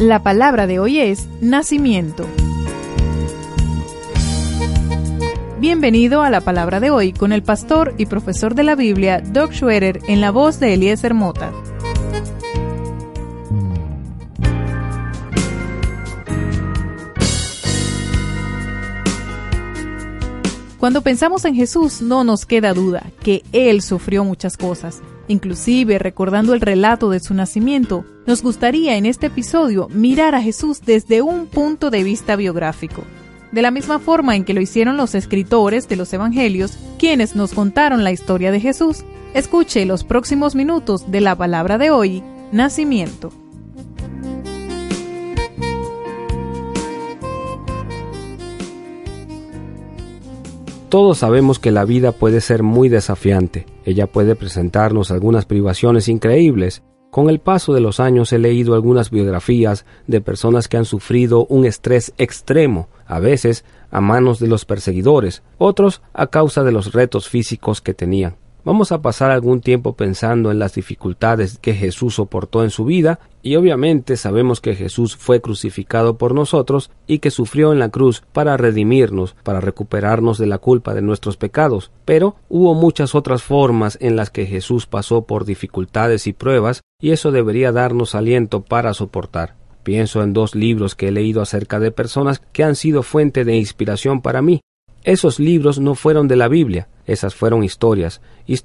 La palabra de hoy es nacimiento. Bienvenido a la palabra de hoy con el pastor y profesor de la Biblia, Doug Schroeder, en la voz de Eliezer Mota. Cuando pensamos en Jesús, no nos queda duda que Él sufrió muchas cosas. Inclusive, recordando el relato de su nacimiento, nos gustaría en este episodio mirar a Jesús desde un punto de vista biográfico. De la misma forma en que lo hicieron los escritores de los evangelios, quienes nos contaron la historia de Jesús. Escuche los próximos minutos de la palabra de hoy, nacimiento. Todos sabemos que la vida puede ser muy desafiante. Ella puede presentarnos algunas privaciones increíbles. Con el paso de los años he leído algunas biografías de personas que han sufrido un estrés extremo, a veces a manos de los perseguidores, otros a causa de los retos físicos que tenían. Vamos a pasar algún tiempo pensando en las dificultades que Jesús soportó en su vida y obviamente sabemos que Jesús fue crucificado por nosotros y que sufrió en la cruz para redimirnos, para recuperarnos de la culpa de nuestros pecados. Pero hubo muchas otras formas en las que Jesús pasó por dificultades y pruebas y eso debería darnos aliento para soportar. Pienso en 2 libros que he leído acerca de personas que han sido fuente de inspiración para mí. Esos libros no fueron de la Biblia, esas fueron historias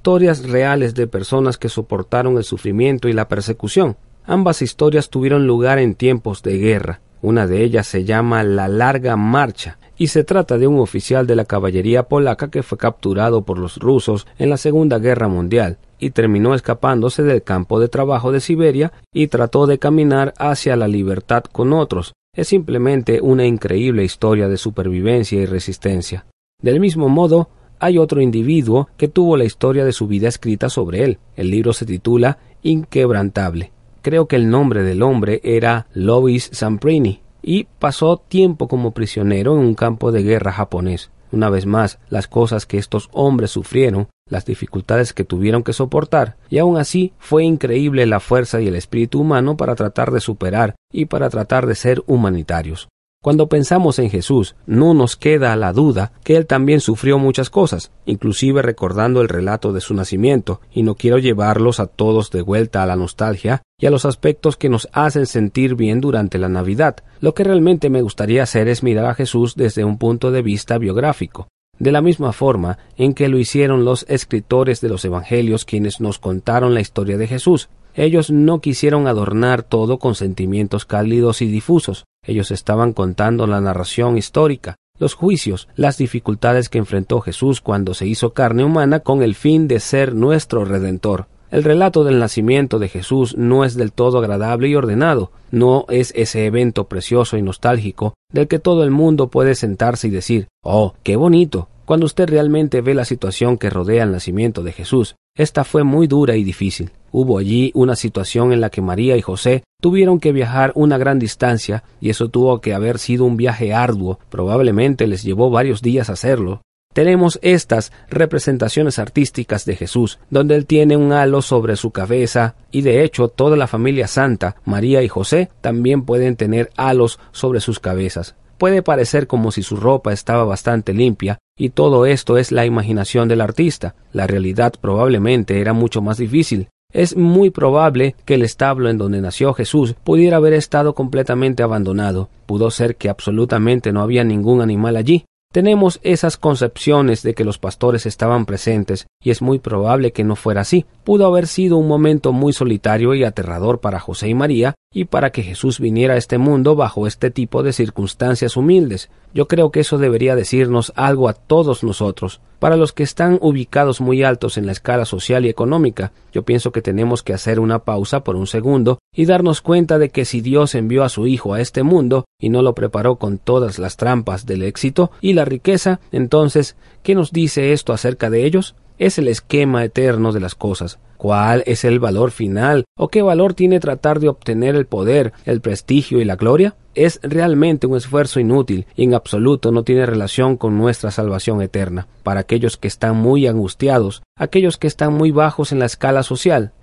reales de personas que soportaron el sufrimiento y la persecución. Ambas historias tuvieron lugar en tiempos de guerra. Una de ellas se llama La Larga Marcha y se trata de un oficial de la caballería polaca que fue capturado por los rusos en la Segunda Guerra Mundial y terminó escapándose del campo de trabajo de Siberia y trató de caminar hacia la libertad con otros. Es simplemente una increíble historia de supervivencia y resistencia. Del mismo modo, hay otro individuo que tuvo la historia de su vida escrita sobre él. El libro se titula Inquebrantable. Creo que el nombre del hombre era Louis Zamperini y pasó tiempo como prisionero en un campo de guerra japonés. Una vez más, las cosas que estos hombres sufrieron, las dificultades que tuvieron que soportar, y aún así fue increíble la fuerza y el espíritu humano para tratar de superar y para tratar de ser humanitarios. Cuando pensamos en Jesús, no nos queda la duda que Él también sufrió muchas cosas, inclusive recordando el relato de su nacimiento, y no quiero llevarlos a todos de vuelta a la nostalgia y a los aspectos que nos hacen sentir bien durante la Navidad. Lo que realmente me gustaría hacer es mirar a Jesús desde un punto de vista biográfico, de la misma forma en que lo hicieron los escritores de los evangelios quienes nos contaron la historia de Jesús. Ellos no quisieron adornar todo con sentimientos cálidos y difusos. Ellos estaban contando la narración histórica, los juicios, las dificultades que enfrentó Jesús cuando se hizo carne humana con el fin de ser nuestro Redentor. El relato del nacimiento de Jesús no es del todo agradable y ordenado, no es ese evento precioso y nostálgico del que todo el mundo puede sentarse y decir, ¡oh, qué bonito! Cuando usted realmente ve la situación que rodea el nacimiento de Jesús, esta fue muy dura y difícil. Hubo allí una situación en la que María y José tuvieron que viajar una gran distancia y eso tuvo que haber sido un viaje arduo, probablemente les llevó varios días hacerlo. Tenemos estas representaciones artísticas de Jesús, donde Él tiene un halo sobre su cabeza y de hecho toda la familia santa, María y José, también pueden tener halos sobre sus cabezas. Puede parecer como si su ropa estaba bastante limpia, y todo esto es la imaginación del artista. La realidad probablemente era mucho más difícil. Es muy probable que el establo en donde nació Jesús pudiera haber estado completamente abandonado. Pudo ser que absolutamente no había ningún animal allí. Tenemos esas concepciones de que los pastores estaban presentes, y es muy probable que no fuera así. Pudo haber sido un momento muy solitario y aterrador para José y María, y para que Jesús viniera a este mundo bajo este tipo de circunstancias humildes. Yo creo que eso debería decirnos algo a todos nosotros. Para los que están ubicados muy altos en la escala social y económica, yo pienso que tenemos que hacer una pausa por un segundo y darnos cuenta de que si Dios envió a su Hijo a este mundo y no lo preparó con todas las trampas del éxito y la riqueza, entonces, ¿qué nos dice esto acerca de ellos? Es el esquema eterno de las cosas. ¿Cuál es el valor final? ¿O qué valor tiene tratar de obtener el poder, el prestigio y la gloria? Es realmente un esfuerzo inútil y en absoluto no tiene relación con nuestra salvación eterna. Para aquellos que están muy angustiados, aquellos que están muy bajos en la escala social,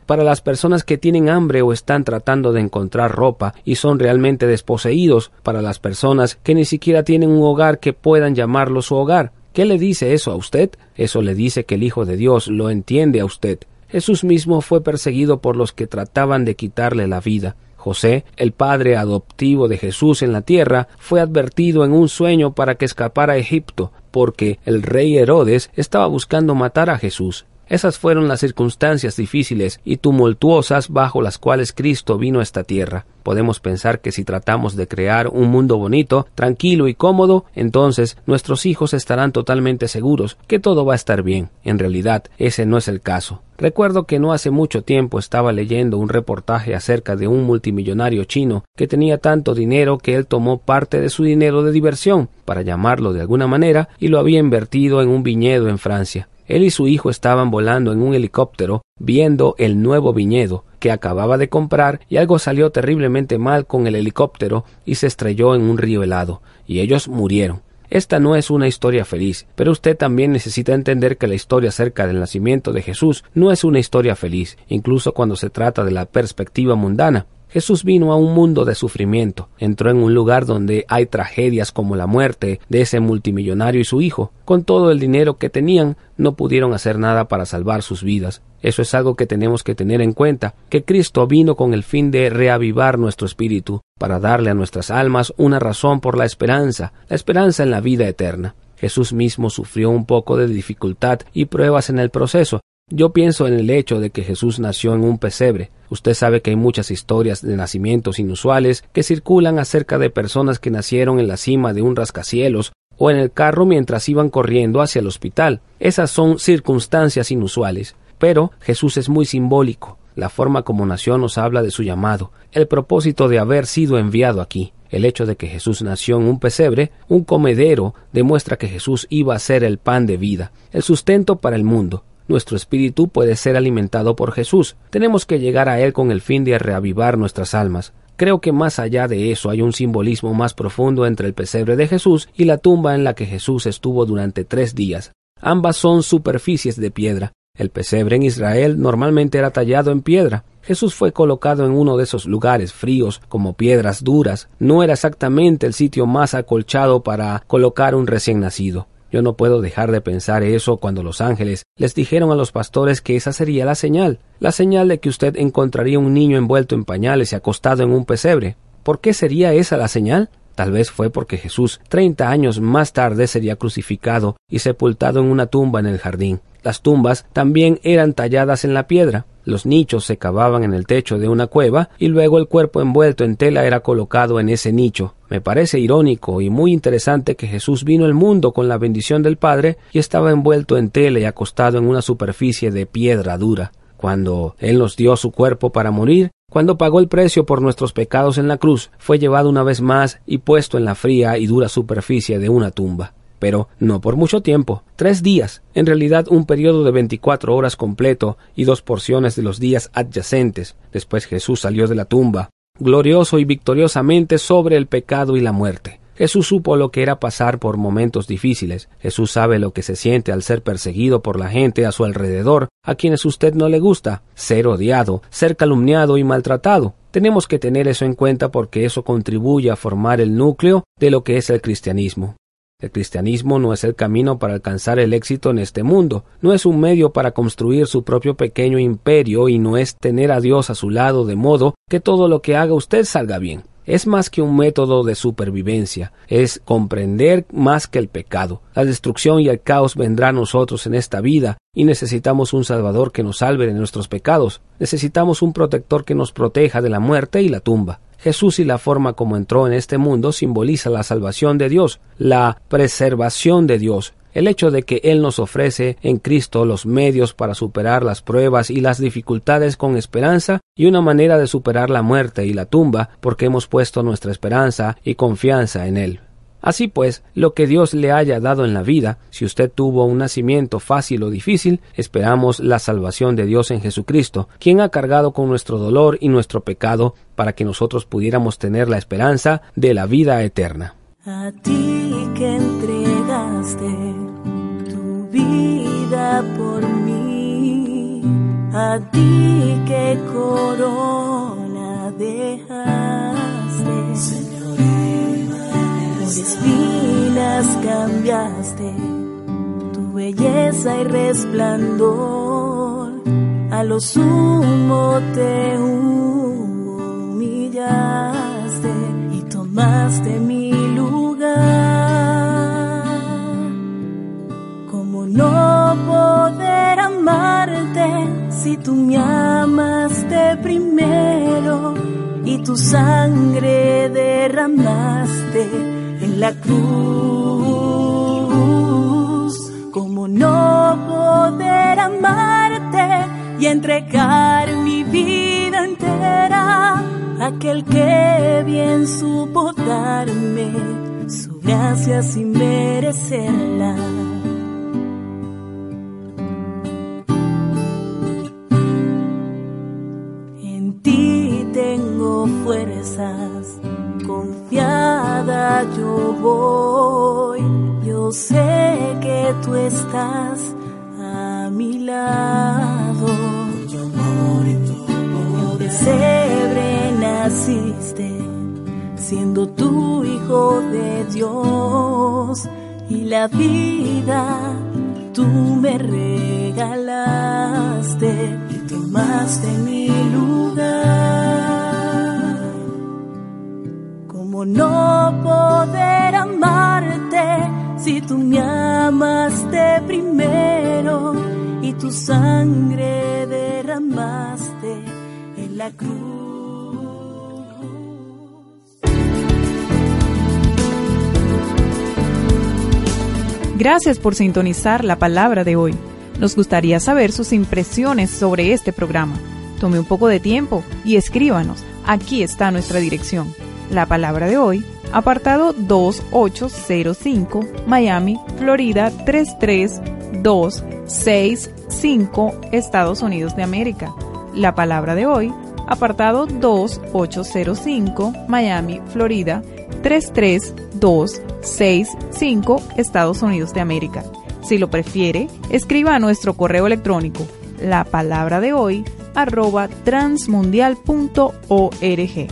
para las personas que tienen hambre o están tratando de encontrar ropa y son realmente desposeídos, para las personas que ni siquiera tienen un hogar que puedan llamarlo su hogar. ¿Qué le dice eso a usted? Eso le dice que el Hijo de Dios lo entiende a usted. Jesús mismo fue perseguido por los que trataban de quitarle la vida. José, el padre adoptivo de Jesús en la tierra, fue advertido en un sueño para que escapara a Egipto, porque el rey Herodes estaba buscando matar a Jesús. Esas fueron las circunstancias difíciles y tumultuosas bajo las cuales Cristo vino a esta tierra. Podemos pensar que si tratamos de crear un mundo bonito, tranquilo y cómodo, entonces nuestros hijos estarán totalmente seguros que todo va a estar bien. En realidad, ese no es el caso. Recuerdo que no hace mucho tiempo estaba leyendo un reportaje acerca de un multimillonario chino que tenía tanto dinero que él tomó parte de su dinero de diversión, para llamarlo de alguna manera, y lo había invertido en un viñedo en Francia. Él y su hijo estaban volando en un helicóptero viendo el nuevo viñedo que acababa de comprar y algo salió terriblemente mal con el helicóptero y se estrelló en un río helado y ellos murieron. Esta no es una historia feliz, pero usted también necesita entender que la historia acerca del nacimiento de Jesús no es una historia feliz, incluso cuando se trata de la perspectiva mundana. Jesús vino a un mundo de sufrimiento, entró en un lugar donde hay tragedias como la muerte de ese multimillonario y su hijo. Con todo el dinero que tenían, no pudieron hacer nada para salvar sus vidas. Eso es algo que tenemos que tener en cuenta, que Cristo vino con el fin de reavivar nuestro espíritu, para darle a nuestras almas una razón por la esperanza en la vida eterna. Jesús mismo sufrió un poco de dificultad y pruebas en el proceso. Yo pienso en el hecho de que Jesús nació en un pesebre. Usted sabe que hay muchas historias de nacimientos inusuales que circulan acerca de personas que nacieron en la cima de un rascacielos o en el carro mientras iban corriendo hacia el hospital. Esas son circunstancias inusuales. Pero Jesús es muy simbólico. La forma como nació nos habla de su llamado, el propósito de haber sido enviado aquí. El hecho de que Jesús nació en un pesebre, un comedero, demuestra que Jesús iba a ser el pan de vida, el sustento para el mundo. Nuestro espíritu puede ser alimentado por Jesús. Tenemos que llegar a Él con el fin de reavivar nuestras almas. Creo que más allá de eso hay un simbolismo más profundo entre el pesebre de Jesús y la tumba en la que Jesús estuvo durante 3 días. Ambas son superficies de piedra. El pesebre en Israel normalmente era tallado en piedra. Jesús fue colocado en uno de esos lugares fríos, como piedras duras. No era exactamente el sitio más acolchado para colocar un recién nacido. Yo no puedo dejar de pensar eso cuando los ángeles les dijeron a los pastores que esa sería la señal de que usted encontraría un niño envuelto en pañales y acostado en un pesebre. ¿Por qué sería esa la señal? Tal vez fue porque Jesús 30 años más tarde sería crucificado y sepultado en una tumba en el jardín. Las tumbas también eran talladas en la piedra. Los nichos se cavaban en el techo de una cueva y luego el cuerpo envuelto en tela era colocado en ese nicho. Me parece irónico y muy interesante que Jesús vino al mundo con la bendición del Padre y estaba envuelto en tela y acostado en una superficie de piedra dura. Cuando Él nos dio su cuerpo para morir, cuando pagó el precio por nuestros pecados en la cruz, fue llevado una vez más y puesto en la fría y dura superficie de una tumba. Pero no por mucho tiempo, 3 días, en realidad un periodo de 24 horas completo y 2 porciones de los días adyacentes. Después Jesús salió de la tumba, glorioso y victoriosamente sobre el pecado y la muerte. Jesús supo lo que era pasar por momentos difíciles. Jesús sabe lo que se siente al ser perseguido por la gente a su alrededor, a quienes usted no le gusta, ser odiado, ser calumniado y maltratado. Tenemos que tener eso en cuenta porque eso contribuye a formar el núcleo de lo que es el cristianismo. El cristianismo no es el camino para alcanzar el éxito en este mundo, no es un medio para construir su propio pequeño imperio y no es tener a Dios a su lado de modo que todo lo que haga usted salga bien. Es más que un método de supervivencia, es comprender más que el pecado. La destrucción y el caos vendrá a nosotros en esta vida y necesitamos un Salvador que nos salve de nuestros pecados. Necesitamos un protector que nos proteja de la muerte y la tumba. Jesús y la forma como entró en este mundo simboliza la salvación de Dios, la preservación de Dios. El hecho de que Él nos ofrece en Cristo los medios para superar las pruebas y las dificultades con esperanza y una manera de superar la muerte y la tumba porque hemos puesto nuestra esperanza y confianza en Él. Así pues, lo que Dios le haya dado en la vida, si usted tuvo un nacimiento fácil o difícil, esperamos la salvación de Dios en Jesucristo, quien ha cargado con nuestro dolor y nuestro pecado para que nosotros pudiéramos tener la esperanza de la vida eterna. A ti que entregaste tu vida por mí, a ti qué corona dejaste, Señor, por espinas cambiaste tu belleza y resplandor. A lo sumo te humillaste y tomaste mi lugar. ¿Cómo no poder amarte si tú me amaste primero y tu sangre derramaste en la cruz? ¿Cómo no poder amarte y entregar mi vida entera a aquel que bien supo darme su gracia sin merecerla? En ti tengo fuerzas, confiada yo voy. Yo sé que tú estás a mi lado. En el pesebre naciste, siendo tu hijo de Dios, y la vida tú me regalaste y tomaste mi lugar. ¿Cómo no poder amarte si tú me amaste primero y tu sangre derramaste en la cruz? Gracias por sintonizar la palabra de hoy. Nos gustaría saber sus impresiones sobre este programa. Tome un poco de tiempo y escríbanos. Aquí está nuestra dirección. La palabra de hoy, apartado 2805, Miami, Florida 33265, Estados Unidos de América. La palabra de hoy, apartado 2805, Miami, Florida 33265, Estados Unidos de América. Si lo prefiere, escriba a nuestro correo electrónico lapalabradehoy@transmundial.org.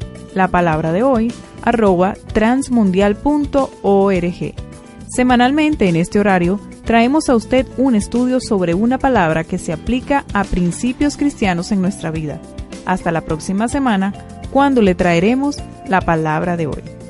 lapalabradehoy@transmundial.org. Semanalmente en este horario traemos a usted un estudio sobre una palabra que se aplica a principios cristianos en nuestra vida. Hasta la próxima semana, cuando le traeremos la palabra de hoy.